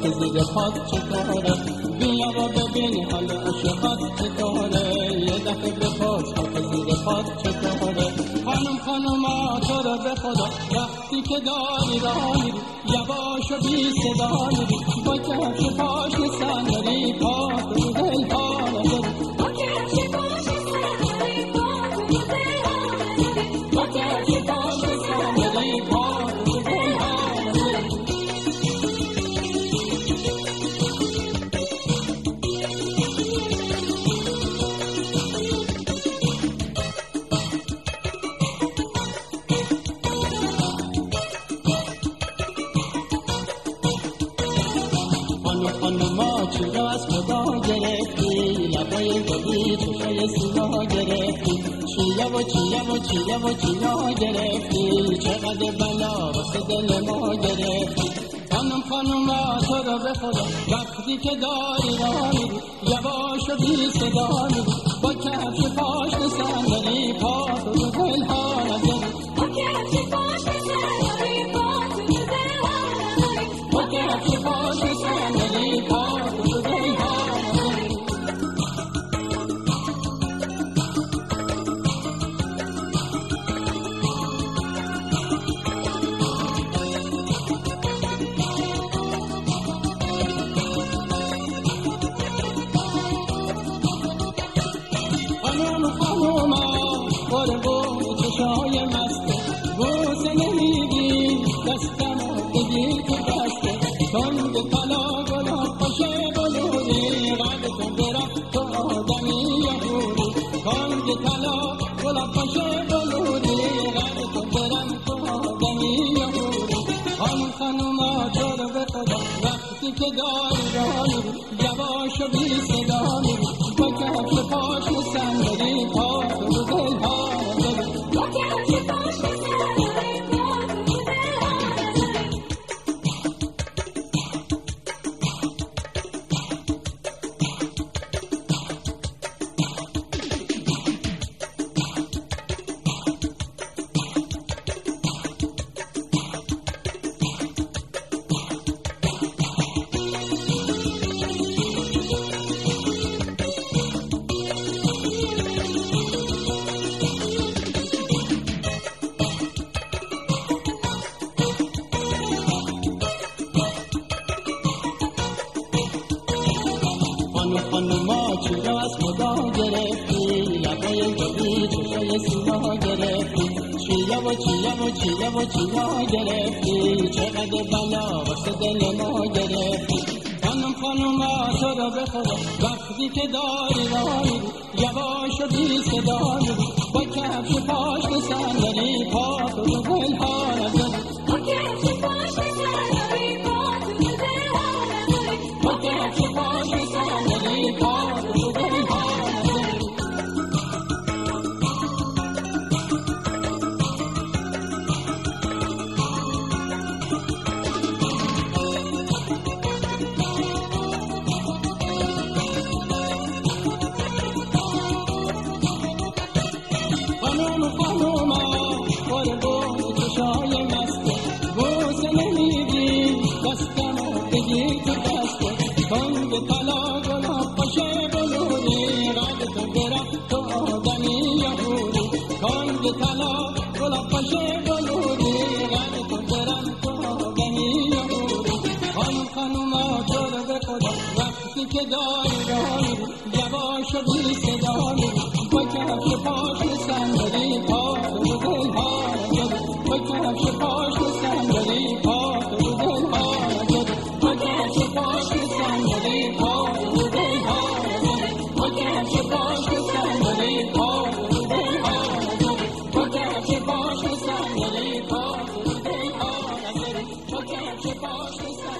که زیر پات چطوره، بیا و ببین حال عاشقات چطوره، یه دفعه بپرس که زیر پات چطوره. خانوما تو رو به خدا وقتی که داری راه میری یواش و بی صدا میری، با کفش پاشنه صندلی پات رو دل ها نداری، با کفش پاشنه صندلی پات رو دل ها نداری، با کفش پاشنه صندلی پات رو دل ها نداری. خانوما چی را از خدا گرفتی، لبای گلی چشای سیاه گرفتی، چیا و چیا و چیا و چیا گرفتی، چقدر بلا واسه دل ما گرفتی. خانوما تو رو به خدا وقتی که داری راه میری یواش و بی صدا میری، با کفش پاشنه صندلی پات رو دل ها نداری، با کفش پاشنه صندلی پات رو دل ها نداری، با کفش پاشنه صندلی پات رو دل ها نداری. خانوما قربون چشای مسته، بوسه نمیدی دستمو بگیر تو دسته، تنگ طلا گلاب باشه بلوری، قد تو برفت تو آدمی یهودی، تنگ طلا گلاب باشه بلوری، قد تو برفت تو آدمی یهودی. خانوما تو رو به خدا وقتی که داری راه میری یواش و بی صدا میری، با کفش پاشنه صندلی پات رو دل ها نداری، با کفش پاشنه صندلی پات رو دل ها نداری. خانوما چی را از خدا گرفتی، لبای گلی چشای سیاه گرفتی، چیا و چیا و چیا و چیا گرفتی، چقدر بلا واسه دل ما گرفتی. خانوما تو رو به خدا وقتی که داری راه میری یواش و بی صدا میری، با کفش پاشنه صندلی پات رو دل ها نداری، با کفش پاشنه صندلی پات رو دل ها نداری، با کفش پاشنه صندلی پات رو دل ها نداری. خانوما قربون چشای مسته، بوسه نمیدی دستمو بگیر تو دسته، تنگ طلا گلاب باشه بلوری، قد تو برفت تو آدمی یهودی، تنگ طلا گلاب باشه بلوری، قد تو برفت تو آدمی یهودی. خانوما تو رو به خدا وقتی که داری راه میری یواش و بی صدا میری، با کفش پاشنه صندلی پات رو دل ها نداری، با کفش پاشنه صندلی پات رو دل ها نداری، با کفش پاشنه صندلی پات رو دل ها نداری، با کفش پاشنه صندلی پات رو دل ها نداری، با کفش پاشنه صندلی پات رو دل ها نداری، با کفش پاشنه